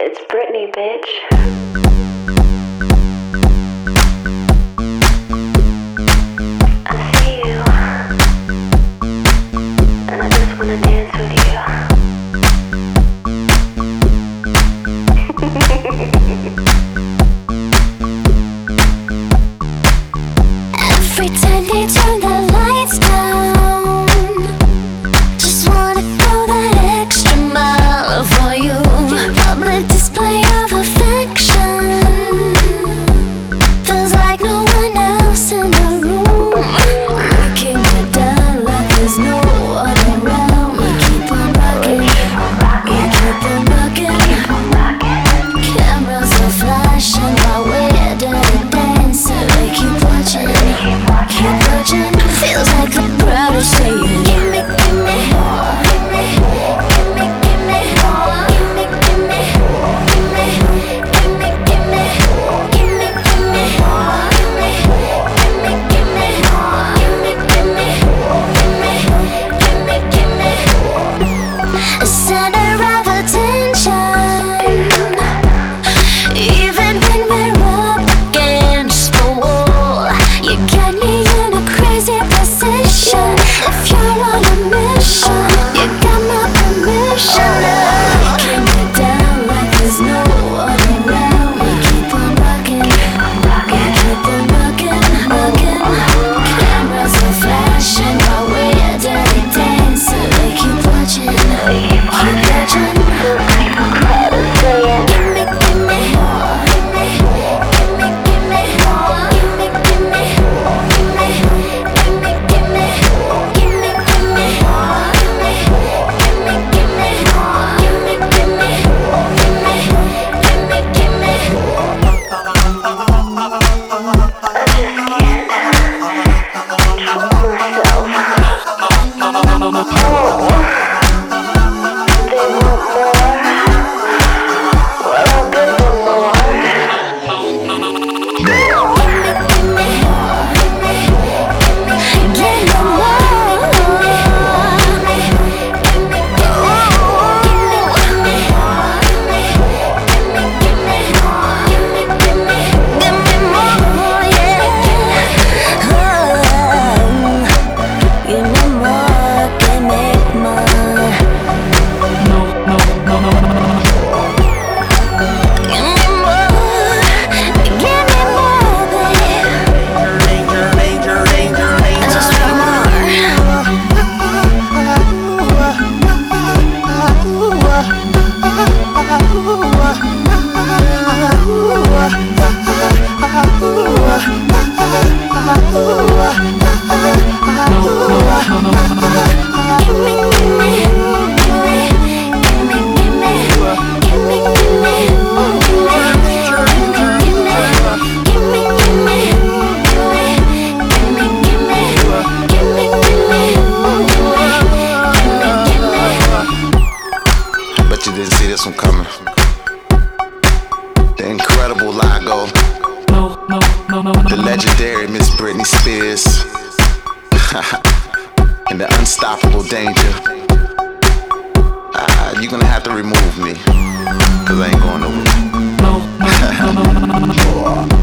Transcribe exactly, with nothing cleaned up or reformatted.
It's Britney, bitch. I see you, and I just wanna dance with you. Every time they turn the lights down, just wanna go that extra mile for you. Public display of affection feels like no one else in the room. Looking it down like there's no one around. We keep on rocking, we keep on rocking. Cameras are flashing while we're doing dancing. We keep watching, keep watching. Feels like the crowd is saying, give me, give me, give me, give me, give me, give me, give me, give me, give me, give me, give me, give me, give me, give me, give me, give me, give me, give me. A center of attention, even when we're up against the wall. You got me in a crazy position. If you're on a mission, you got my permission. Breaking me down like there's no one around. We keep on rocking, we keep on rocking, rocking. Cameras are flashing while we're dirty dancing. We keep watching, keep watching. Give me, give me, give me, give me, give me, give me, give me, give me, give me, give me, give me, give me, give me, give me, give me, give me, give me, give me, give me. Bet you didn't see this one coming. The incredible Lago, the legendary Miss Britney Spears, and the unstoppable Danger. Ah, you're gonna have to remove me, cause I ain't going nowhere.